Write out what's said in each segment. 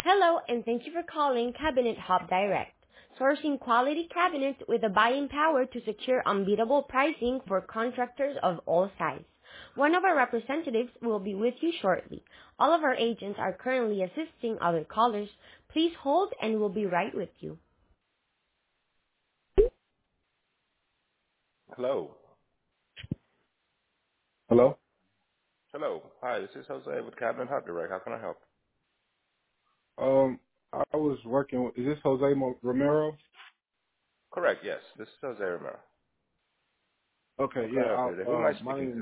Hello, and thank you for calling Cabinet Hub Direct, sourcing quality cabinets with the buying power to secure unbeatable pricing for contractors of all sizes. One of our representatives will be with you shortly. All of our agents are currently assisting other callers. Please hold and we'll be right with you. Hello. Hello? Hello. Hi, this is Jose with Cabinet Hub Direct. How can I help? I was working with, is this Jose Romero? Correct, yes. This is Jose Romero. How Okay, can I yeah, help you today? Who am I my speaking to? name,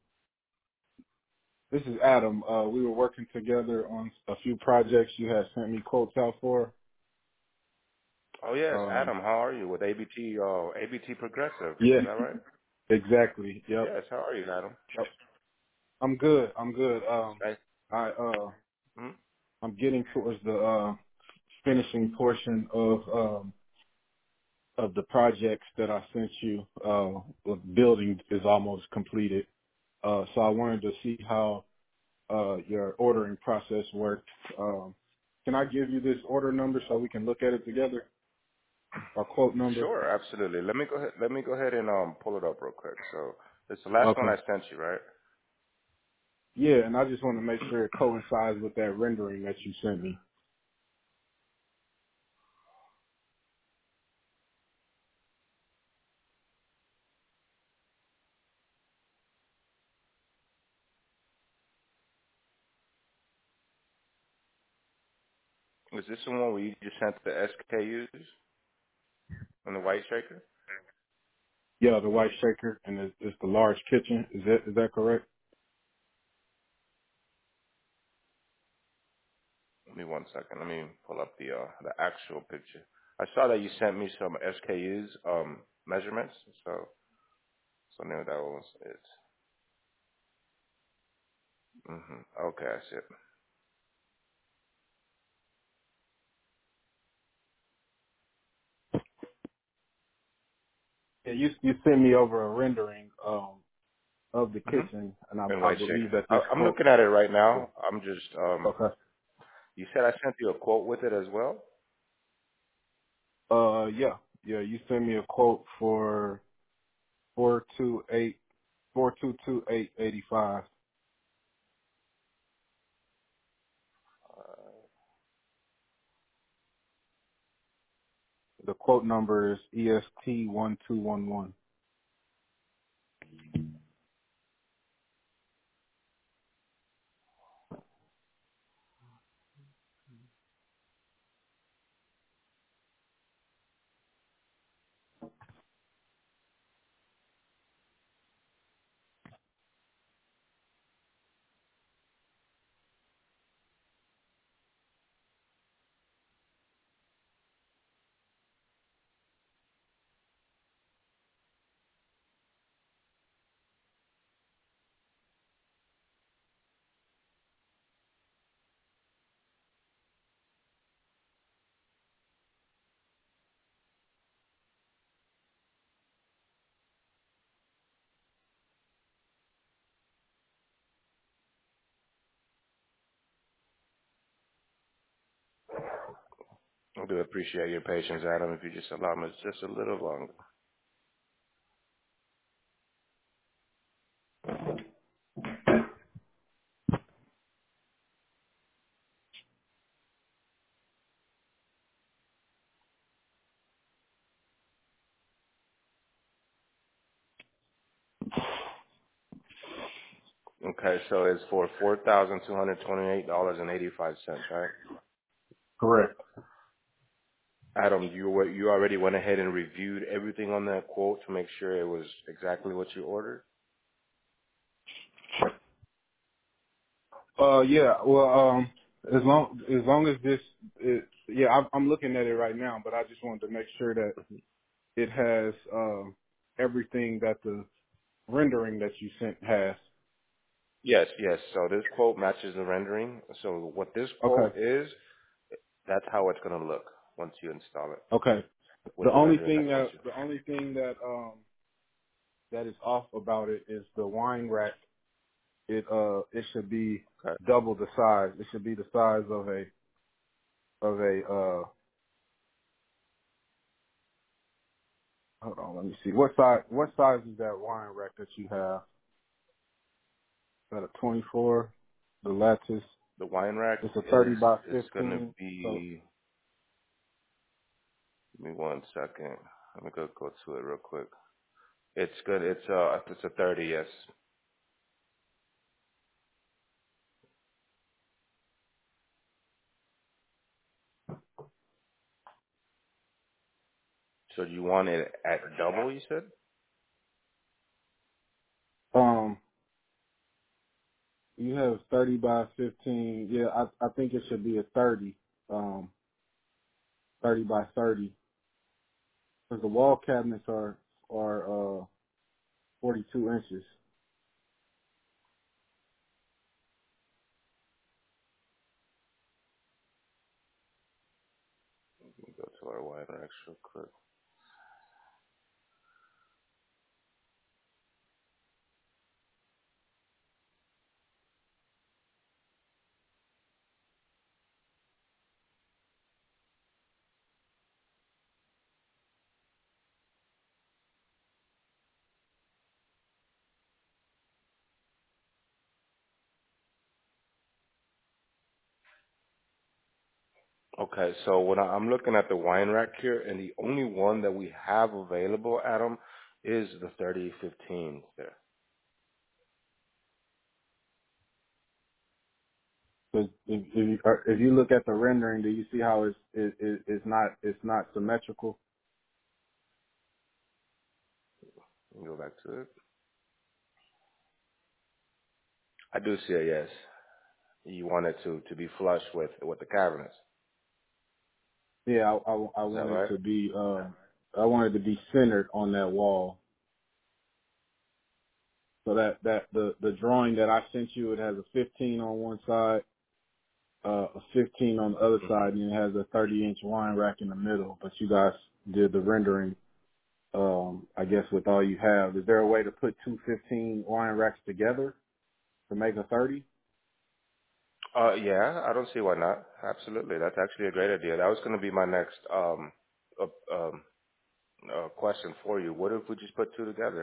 this is Adam. We were working together on a few projects you had sent me quotes out for. Oh, yes, Um, Adam. How are you with ABT Progressive? yeah, Is that right? exactly. Yep. Yes. How are you, Adam? Yep. I'm good. I'm good. Nice. I, Hmm? I'm getting towards the, finishing portion of the projects that I sent you. The building is almost completed. So I wanted to see how your ordering process works. Can I give you this order number so we can look at it together? Our quote number? Sure, absolutely. Let me go ahead and pull it up real quick. So it's the last one Okay. I sent you, right? Yeah, and I just want to make sure it coincides with that rendering that you sent me. Is this the one where you just sent the SKUs and the white shaker? Yeah, the white shaker and it's the large kitchen. Is that correct? Give me one second. Let me pull up the actual picture. I saw that you sent me some SKUs measurements, so now that was it. Okay, I see it. Yeah, you sent me over a rendering of the hmm kitchen, and And I white believe shaker. that this I'm quote. looking at it right now. I'm just Okay. you said I sent you a quote with it as well. Yeah, you sent me a quote for 428 The quote number is EST1211. I do appreciate your patience, Adam. If you just allow me just a little longer. Okay, so it's for $4,228.85, right? Correct. Adam, you already went ahead and reviewed everything on that quote to make sure it was exactly what you ordered? Yeah. Well, as long as this, yeah, I'm looking at it right now, but I just wanted to make sure that it has everything that the rendering that you sent has. Yes, yes. So this quote matches the rendering. So what this quote Okay. is, that's how it's going to look once you install it. Okay. With The the only rendering, thing that's once that you. the only thing that that is off about it is the wine rack. It should be Okay. double the size. It should be the size of a of a hold on, let me see. What size is that wine rack that you have? Is that a 24? The lattice. The wine rack It's a 30 by is gonna 15. So be. Give me 1 second. Let me go to it real quick. It's good. It's a 30. Yes. So you want it at double? You said. um you have 30 by 15. Yeah, I think it should be a 30. 30 by 30. Because the wall cabinets are 42 inches. Let me go to our wine rack real quick. Okay, so when I'm looking at the wine rack here, and the only one that we have available, Adam, is the 3015 there. Because if you look at the rendering, do you see how it's not symmetrical? Let me go back to it. I do see it, yes. You want it to be flush with the cabinets. Yeah, I Is that want it right? to be I want it to be centered on that wall. So that the drawing that I sent you, it has a 15 on one side, a 15 on the other Hmm. side, and it has a 30-inch wine rack in the middle. But you guys did the rendering, I guess, with all you have. Is there a way to put two 15 wine racks together to make a 30? Yeah, I don't see why not. Absolutely, that's actually a great idea. That was going to be my next question for you. What if we just put two together?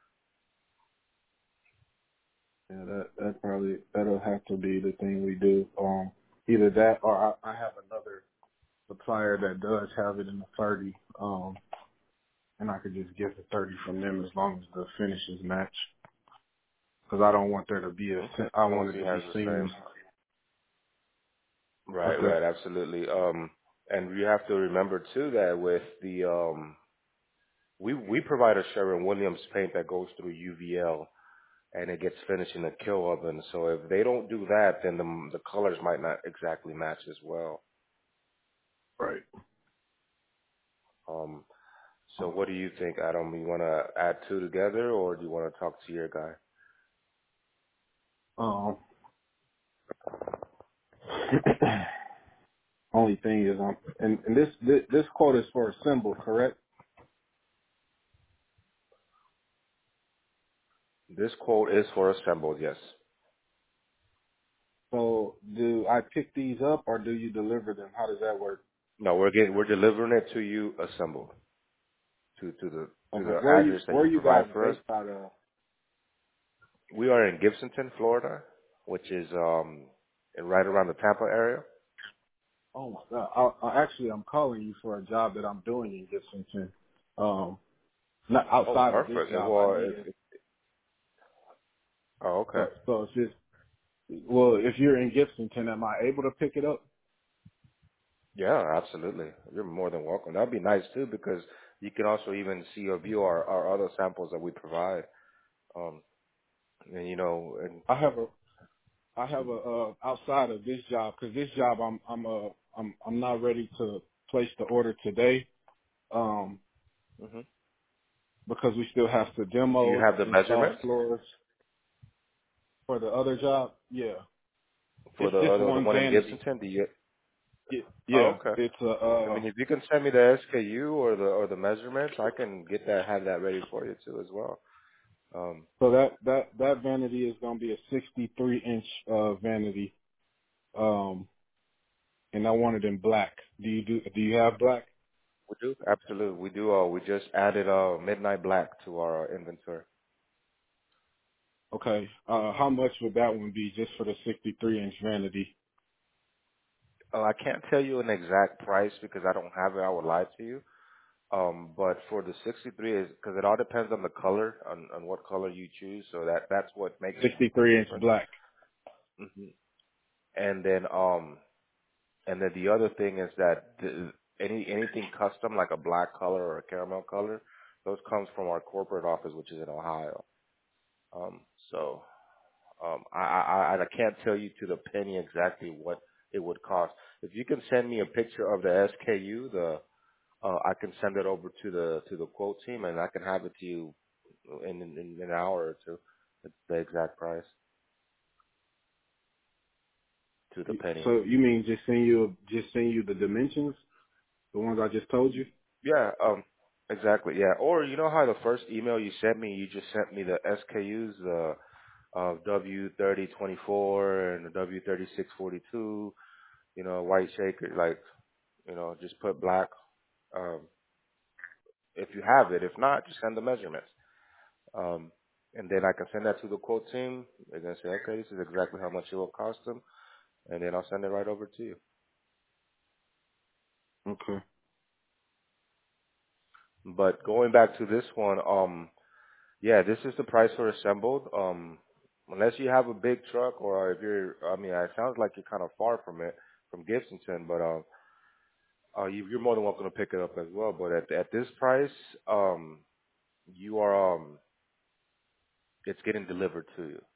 Yeah, that'll have to be the thing we do. Either that or I have another supplier that does have it in the 30. And I could just get the 30 from them as long as the finishes match. Because I don't want there to be Okay, I as long want as it he to has be the seamless. same. Right, Okay. right, absolutely. And you have to remember too that with the we provide a Sherwin-Williams paint that goes through UVL and it gets finished in a kill oven. So if they don't do that, then the colors might not exactly match as well. Right. Um, so what do you think, Adam? You want to add two together, or do you want to talk to your guy? Um, only thing is, and this quote is for a symbol, correct? This quote is for assembled, yes. So do I pick these up or do you deliver them? How does that work? No, we're delivering it to you assembled to Okay. the Where address that are you you provide guys for us. based out of? We are in Gibsonton, Florida, which is right around the Tampa area. Oh my God. Actually, I'm calling you for a job that I'm doing in Gibsonton. Not Oh, outside of this perfect. job. I Well, need it. oh, okay. So it's just, well, if you're in Gibsonton, am I able to pick it up? Yeah, absolutely. You're more than welcome. That'd be nice too, because you can also even see or view our other samples that we provide. Um, and I have a outside of this job, because this job I'm not ready to place the order today, hmm because we still have to do you demo, have the install measurements floors for the other job. Yeah, for it's just the one one in vanity. Gibsonton? Do you? Yeah, Oh, okay. it's a I mean, if you can send me the SKU or the measurements, I can have that ready for you too as well. Um, so that vanity is gonna be a 63 inch vanity. Um, and I want it in black. Do you have black? We do, absolutely. We do. We just added midnight black to our inventory. Okay. How much would that one be just for the 63-inch vanity? I can't tell you an exact price because I don't have it. I would lie to you. But for the 63 is because it all depends on the color, on what color you choose. So that's what makes the 63-inch difference. black. hmm And then the other thing is that anything custom like a black color or a caramel color, those comes from our corporate office, which is in Ohio. Um, so I can't tell you to the penny exactly what it would cost. If you can send me a picture of the SKU, I can send it over to the quote team, and I can have it to you in an hour or two. The exact price to the penny. So you mean just send you the dimensions, the ones I just told you? Yeah, exactly. Yeah. Or you know how the first email you sent me, you just sent me the SKUs, the W3024 and the W3642. You know, white shaker, like just put black. Um, if you have it, if not, just send the measurements. Um, and then I can send that to the quote team. They're gonna say, okay, this is exactly how much it will cost them, and then I'll send it right over to you. Okay. But going back to this one, yeah, this is the price for assembled. Unless you have a big truck or if you're, I mean, it sounds like you're kind of far from it, from Gibsonton, but you're more than welcome to pick it up as well. But at this price, you are, it's getting delivered to you.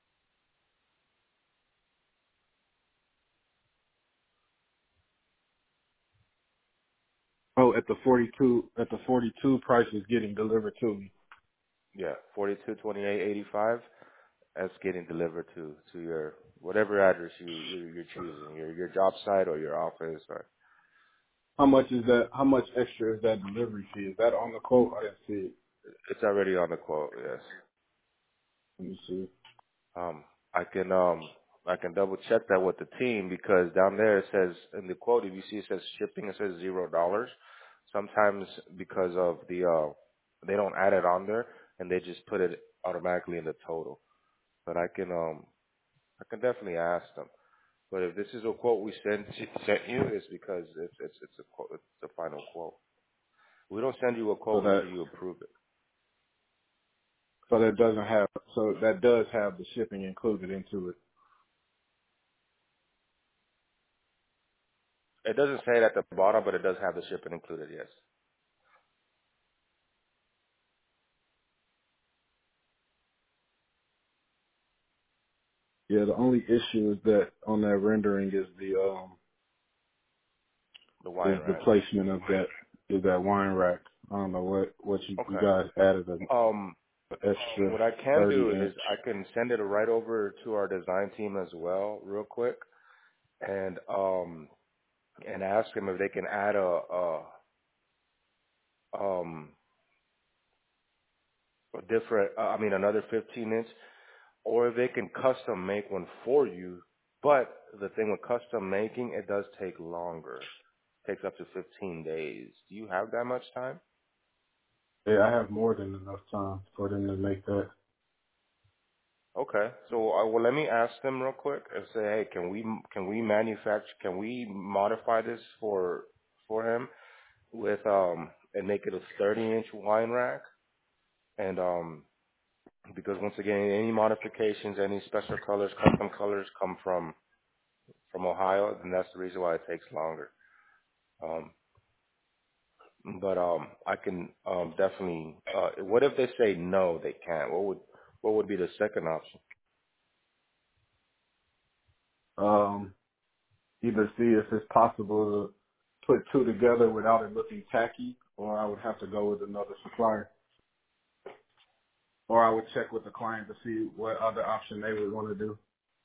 Oh, at the 42 price is getting delivered to me. Yeah, 422885. That's getting delivered to your whatever address you're choosing, your job site or your office, or How much is that? How much extra is that delivery fee? Is that on the quote? I didn't see it. it's already on the quote. Yes. Let me see. Um, I can I can double check that with the team because down there it says in the quote, if you see it says shipping, it says $0. Sometimes because of the they don't add it on there and they just put it automatically in the total. But I can definitely ask them. But if this is a quote we sent you, it's because it's a quote, it's the final quote. We don't send you a So quote that until you approve it. so that doesn't have so that does have the shipping included into it. It doesn't say it at the bottom, but it does have the shipping included. Yes. Yeah, the only issue is that on that rendering The wine is the rack. placement of that wine rack. I don't know what you Okay. guys added an Um, extra what I can 30 do is inch. I can send it right over to our design team as well, real quick, and ask them if they can add um a different, I mean another 15-inch, or if they can custom make one for you. But the thing with custom making, it does take longer. It takes up to 15 days. Do you have that much time? Yeah, I have more than enough time for them to make that. Okay. So, well, let me ask them real quick and say, hey, can we manufacture, can we modify this for him with and make it a 30-inch wine rack? And because once again, any modifications, any special colors, custom colors come from Ohio, and that's the reason why it takes longer. Um, but I can definitely. What if they say no, they can't? What would be the second option? Either see if it's possible to put two together without it looking tacky, or I would have to go with another supplier. Or I would check with the client to see what other option they would want to do.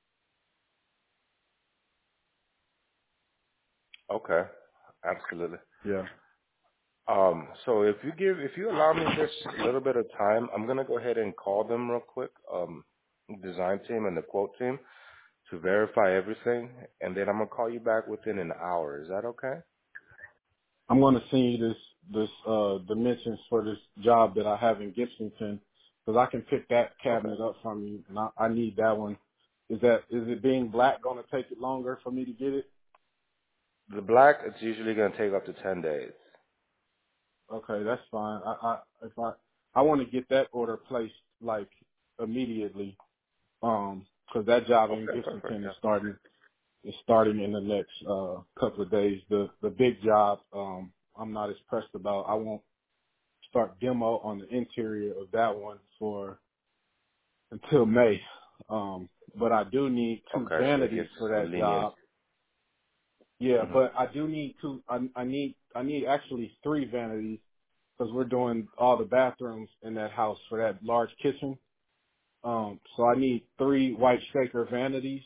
Okay, absolutely. Yeah. So if you allow me just a little bit of time, I'm gonna go ahead and call them real quick, design team and the quote team, to verify everything, and then I'm gonna call you back within an hour. Is that okay? I'm going to send you this dimensions for this job that I have in Gibsonton, because I can pick that Okay. cabinet up from you, and I need that one. Is it being black going to take it longer for me to get it? The black, it's usually gonna take up to 10 days. Okay, that's fine. I want to get that order placed like immediately, because that job in Okay, perfect. Gibsonton Yeah. is starting in the next couple of days. The big job I'm not as pressed about. I won't start demo on the interior of that one for until May. But I do need two Okay, so it vanities gets for some that lenient. job. Yeah, Hmm. but I do need two. I need actually three vanities because we're doing all the bathrooms in that house for that large kitchen. So I need three white shaker vanities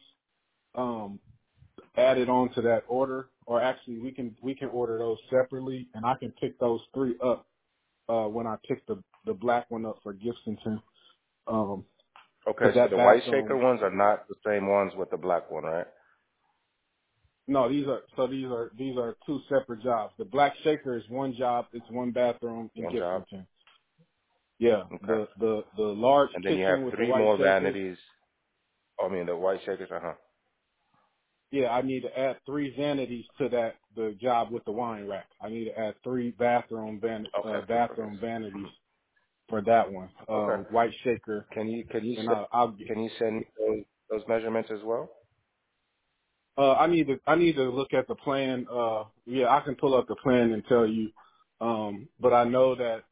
added on to that order, or actually we can order those separately, and I can pick those three up when I pick the black one up for Gibsonton. Okay, Because so that the white shaker bathroom. ones are not the same ones with the black one, right? No, these are two separate jobs. The black shaker is one job. It's one bathroom in One job. Gibsonton. Yeah, Okay. the large And then you have kitchen with the three white more shakers. vanities. I mean, the white shakers, uh-huh. Yeah, I need to add three vanities to the job with the wine rack. I need to add three Okay, perfect. bathroom vanities for that one. Okay. White shaker, and I'll get. Can you send me those measurements as well? I need to look at the plan. Yeah, I can pull up the plan and tell you. But I know that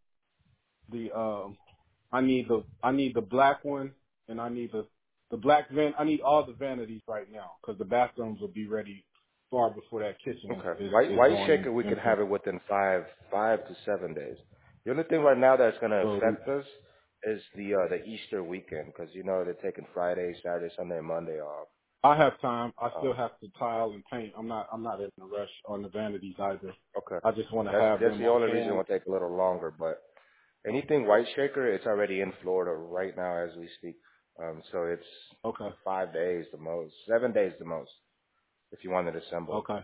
the I need the black one, and I need the black van. I need all the vanities right now because the bathrooms will be ready far before that kitchen Okay. is White going shaker, we can into. have it within 5 to 7 days. The only thing right now that's going to So affect us is the Easter weekend because you know they're taking Friday, Saturday, Sunday, and Monday off. I have time. I still Um, have to tile and paint. I'm not in a rush on the vanities either. okay. I just want to have That's them the on only reason it hand. will take a little longer, but anything white shaker, it's already in Florida right now as we speak. So it's Okay. 5 days the most, 7 days the most if you want it assembled. Okay.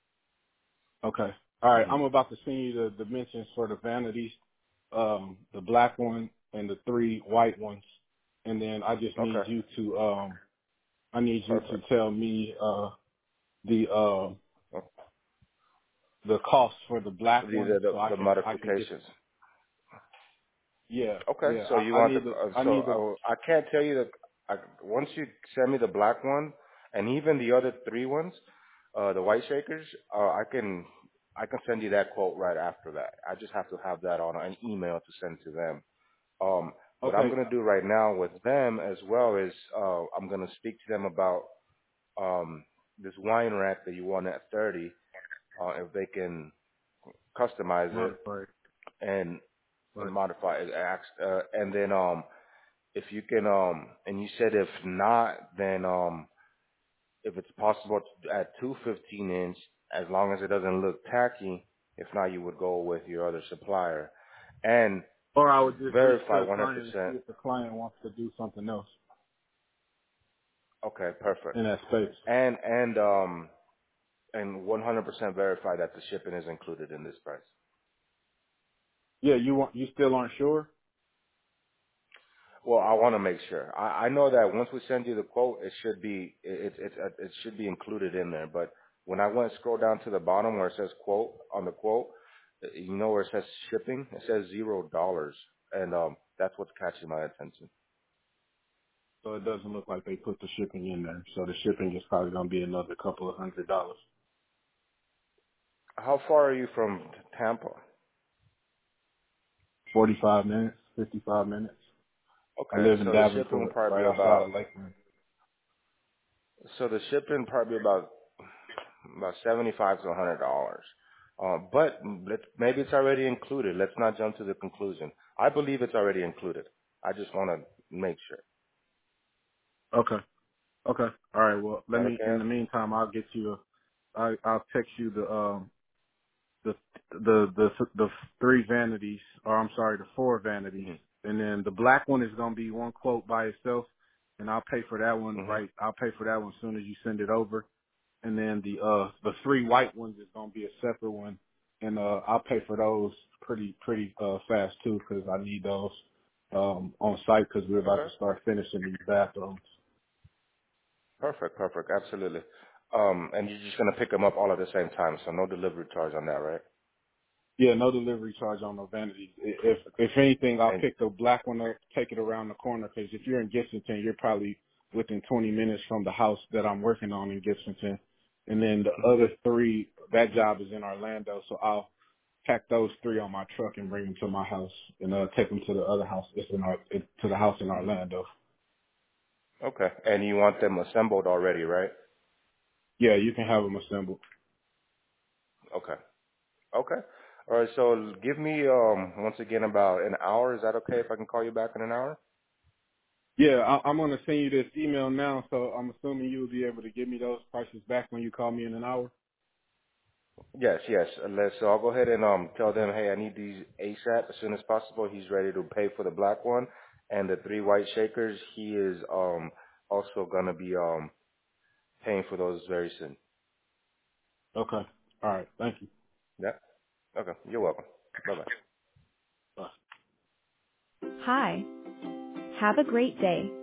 Okay. All right. Hmm. I'm about to send you the dimensions for the vanities, the black one and the three white ones, and then I just need Okay. you to Perfect. tell me the Okay. the cost for the black The, one, the so the I the can get. modifications. Yeah. Okay, Yeah. so you I want need the I so need the. I can't tell you that once you send me the black one and even the other three ones, the white shakers, I can send you that quote right after that. I just have to have that on an email to send to them. What I'm Okay. gonna do right now with them as well is I'm gonna speak to them about this wine rack that you want at 30, if they can customize it Modify it. and Right. modify it, and then if you can and you said if not, then if it's possible to add 2 15-inch, as long as it doesn't look tacky. If not, you would go with your other supplier and Or I would just reach verify to the client and see 100%. if the client wants to do something else Okay, perfect. in that space. And 100% verify that the shipping is included in this price. Yeah. You still aren't sure? Well, I want to make sure. I know that once we send you the quote, it should be included in there. But when I went scroll down to the bottom where it says quote on the quote, you know where it says shipping, it says $0, and that's what's catching my attention. So it doesn't look like they put the shipping in there. So the shipping is probably going to be another couple of $100. How far are you from Tampa? 45 minutes, 55 minutes. I Okay, live in so the shipping will Davenport, probably right be outside about of Lakeland. about 75 to $100. But maybe it's already included. Let's not jump to the conclusion. I believe it's already included. I just want to make sure. Okay. Okay. All right. Well, Is that in okay? the meantime, I'll get you I'll text you the, the three vanities, or I'm sorry, the four vanities. Mhm. And then the black one is going to be one quote by itself. and I'll pay for that one. Mhm. I'll pay for that one as soon as you send it over. And then the 3 white ones is gonna be a separate one, and I'll pay for those pretty fast too, because I need those on site because we're about to Okay. start finishing these bathrooms. Perfect. Perfect. Absolutely. And you're just gonna pick them up all at the same time, so no delivery charge on that, right? Yeah, no delivery charge on no vanities. If anything, I'll And pick the black one up, take it around the corner, because if you're in Gibsonton, you're probably within 20 minutes from the house that I'm working on in Gibsonton. And then the mhm. other 3, that job is in Orlando, so I'll pack those 3 on my truck and bring them to my house, and take them to the other house. To the house in Orlando. Okay. And you want them assembled already, right? Yeah, you can have them assembled. Okay. Okay. All right. So give me once again about an hour. Is that okay if I can call you back in an hour? Yeah, I'm gonna send you this email now, so I'm assuming you'll be able to give me those prices back when you call me in an hour. Yes, yes. So I'll go ahead and tell them, hey, I need these ASAP as soon as possible. He's ready to pay for the black one, and the 3 white shakers. He is also gonna be paying for those very soon. Okay. All right. Thank you. Yeah. Okay. You're welcome. Bye bye. Bye. Hi. Have a great day.